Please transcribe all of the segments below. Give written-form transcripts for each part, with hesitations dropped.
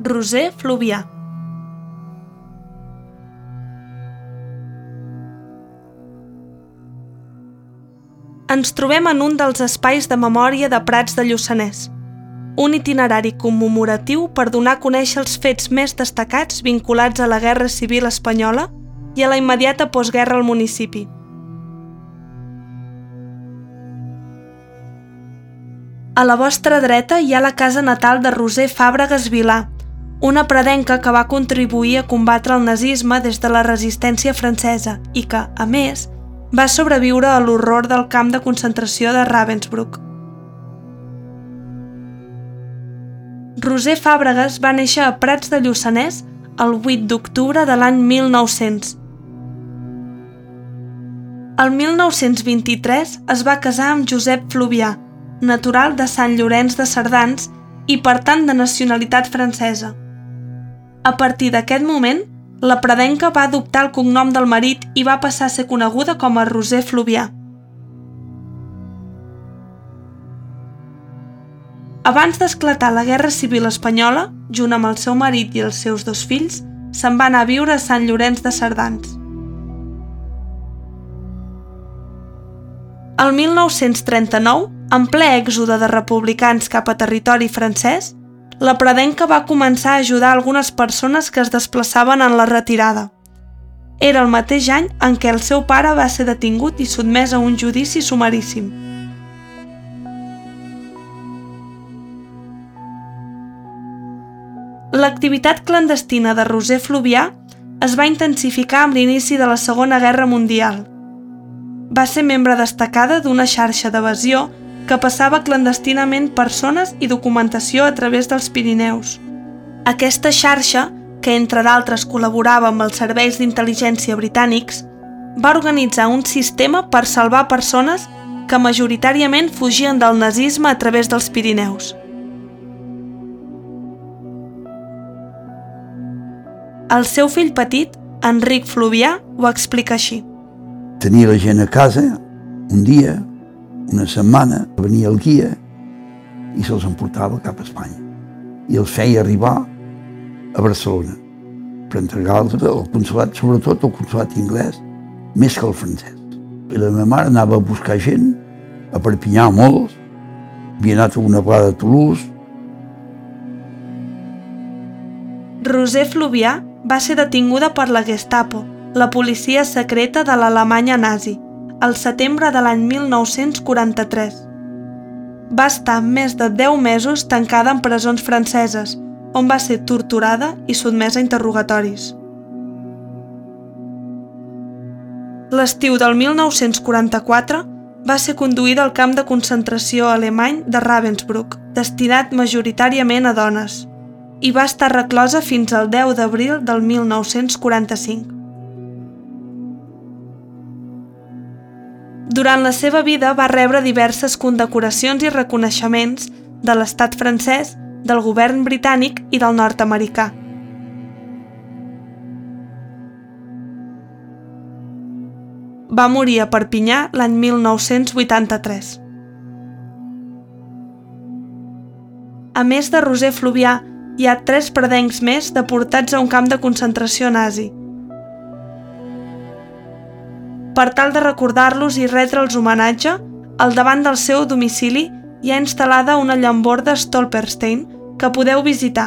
Roser Fluvià. Ens trobem en un dels espais de memòria de Prats de Lluçanès, un itinerari commemoratiu per donar a conèixer els fets més destacats vinculats a la Guerra Civil Espanyola i a la immediata postguerra al municipi. A la vostra dreta hi ha la casa natal de Roser Fàbregas Vilà, una pradenca que va contribuir a combatre el nazisme des de la resistència francesa i que, a més, va sobreviure a l'horror del camp de concentració de Ravensbrück. Roser Fàbregas va néixer a Prats de Lluçanès el 8 d'octubre de l'any 1900. El 1923 es va casar amb Josep Fluvià, natural de Sant Llorenç de Cerdans i per tant de nacionalitat francesa. A partir d'aquest moment, la pradenca va adoptar el cognom del marit i va passar a ser coneguda com a Roser Fluvià. Abans d'esclatar la Guerra Civil Espanyola, junt amb el seu marit i els seus 2 fills, se'n va anar a viure a Sant Llorenç de Cerdans. El 1939, en ple èxode de republicans cap a territori francès, la pradenca va començar a ajudar algunes persones que es desplaçaven en la retirada. Era el mateix any en què el seu pare va ser detingut i sotmès a un judici sumaríssim. L'activitat clandestina de Roser Fluvià es va intensificar amb l'inici de la Segona Guerra Mundial. Va ser membre destacada d'una xarxa d'evasió que passava clandestinament persones i documentació a través dels Pirineus. Aquesta xarxa, que entre d'altres col·laborava amb els serveis d'intel·ligència britànics, va organitzar un sistema per salvar persones que majoritàriament fugien del nazisme a través dels Pirineus. El seu fill petit, Enric Fluvià, ho explica així. Tenia la gent a casa, un dia, una setmana, venia el guia i se'ls emportava cap a Espanya. I els feia arribar a Barcelona per entregar-los al consolat, sobretot al consolat anglès, més que el francès. I la meva mare anava a buscar gent, a Perpinyà molts, havia anat a una vegada a Toulouse. Roser Fluvià va ser detinguda per la Gestapo, la policia secreta de l'Alemanya nazi, al setembre de l'any 1943. Va estar més de 10 mesos tancada en presons franceses, on va ser torturada i sotmesa a interrogatoris. L'estiu del 1944 va ser conduïda al camp de concentració alemany de Ravensbrück, destinat majoritàriament a dones, i va estar reclosa fins al 10 d'abril del 1945. Durant la seva vida va rebre diverses condecoracions i reconeixements de l'estat francès, del govern britànic i del nord-americà. Va morir a Perpinyà l'any 1983. A més de Roser Fluvià, hi ha 3 pradencs més deportats a un camp de concentració nazi. Per tal de recordar-los i retre'ls homenatge, al davant del seu domicili hi ha instal·lada una llamborda Stolperstein que podeu visitar.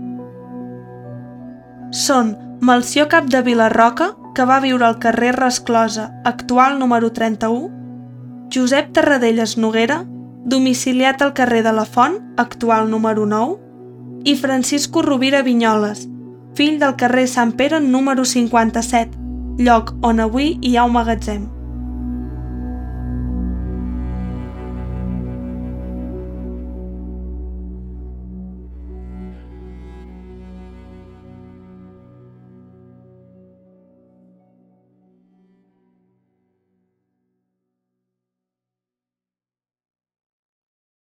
Són Melcior Capdevila Roca, que va viure al carrer Resclosa, actual número 31, Josep Tarradellas Noguera, domiciliat al carrer de la Font, actual número 9, i Francisco Rovira Vinyoles, fill del carrer Sant Pere número 57, lloc on avui hi ha un magatzem.